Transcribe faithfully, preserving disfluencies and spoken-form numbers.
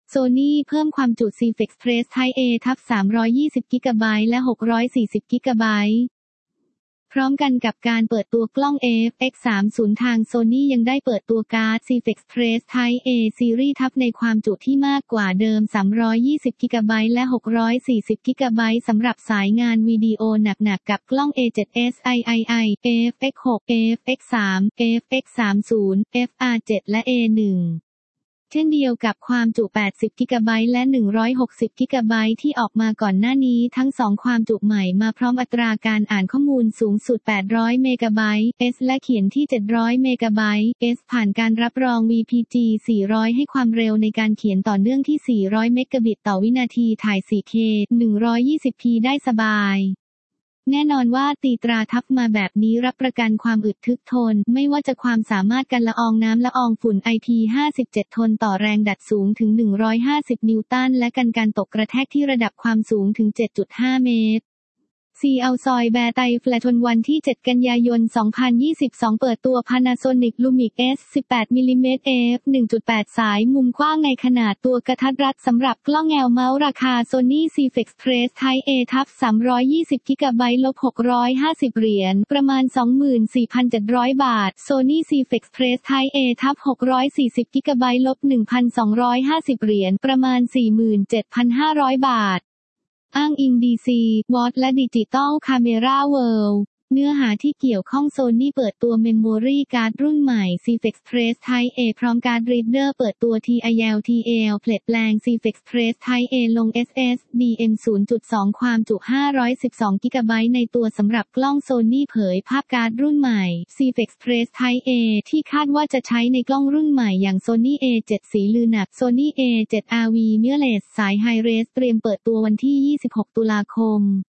Sony เพิ่มความจุ ซี เอฟ อี Express Type A ทับสามร้อยยี่สิบกิกะไบต์และหกร้อยสี่สิบกิกะไบต์พร้อมกันกับการเปิดตัวกล้อง เอ เอฟ เอ็กซ์ สามสิบ ทาง Sony ยังได้เปิดตัวการ์ด ซี เอฟ อี Express Type A Series ทับในความจุที่มากกว่าเดิมสามร้อยยี่สิบกิกะไบต์และหกร้อยสี่สิบกิกะไบต์สำหรับสายงานวิดีโอหนักๆกับกล้อง เอ เซเว่น ไอ ไอ ไอ เอ เอฟ เอ็กซ์ หก เอ เอฟ เอ็กซ์ สาม เอ เอฟ เอ็กซ์ สามสิบ เอฟ อาร์ เจ็ด และ เอ หนึ่งเช่นเดียวกับความจุแปดสิบกิกะไบต์และหนึ่งร้อยหกสิบกิกะไบต์ที่ออกมาก่อนหน้านี้ทั้งสองความจุใหม่มาพร้อมอัตราการอ่านข้อมูลสูงสุดแปดร้อยเมกะไบต์ S และเขียนที่เจ็ดร้อยเมกะไบต์ S ผ่านการรับรอง วี พี จี สี่ร้อยให้ความเร็วในการเขียนต่อเนื่องที่สี่ร้อยเมกะบิตต่อวินาทีถ่าย โฟร์เค หนึ่งร้อยยี่สิบพี ได้สบายแน่นอนว่าตีตราทับมาแบบนี้รับประกันความอึดทึกทนไม่ว่าจะความสามารถกันละอองน้ำละอองฝุ่น ไอ พี ห้าสิบเจ็ด ทนต่อแรงดัดสูงถึงหนึ่งร้อยห้าสิบนิวตันและกันการตกกระแทกที่ระดับความสูงถึง เจ็ดจุดห้า เมตรซีเอาซอยแบร์ไตแฟลทนวันที่เจ็ดกันยายนสองพันยี่สิบสองเปิดตัว Panasonic Lumix เอส สิบแปด มิลลิเมตร เอฟ หนึ่งจุดแปด สายมุมกว้างในขนาดตัวกระทัดรัดสำหรับกล้องแอลเมาส์ราคา Sony ซี เอฟ อี Express Type A ทับสามร้อยยี่สิบกิกะไบต์ลบหกร้อยห้าสิบเหรียญประมาณ สองหมื่นสี่พันเจ็ดร้อย บาท Sony ซี เอฟ อี Express Type A ทับหกร้อยสี่สิบกิกะไบต์ลบ หนึ่งพันสองร้อยห้าสิบเหรียญประมาณ สี่หมื่นเจ็ดพันห้าร้อย บาทอ้างอิง ดี ซี Watch และ Digital Camera World เนื้อหาที่เกี่ยวข้อง Sony เปิดตัว Memory Card รุ่นใหม่ ซี เอฟ อี Express Type A พร้อมการ์ด Reader เปิดตัว ที ไอ แอล ที แอล เพลทแปลง ซี เอฟ อี Express Type A ลง เอส เอส ดี เอ็ม ศูนย์จุดสอง ความจุห้าร้อยสิบสองกิกะไบต์ในตัวสำหรับกล้อง Sony เผยภาพการ์ดรุ่นใหม่ ซี เอฟ อี Express Type A ที่คาดว่าจะใช้ในกล้องรุ่นใหม่อย่าง Sony เอ เซเว่น สีลือหนัก Sony เอ เซเว่น อาร์ วี Mirrorless สาย High Res เตรียมเปิดตัววันที่ยี่สิบหกตุลาคม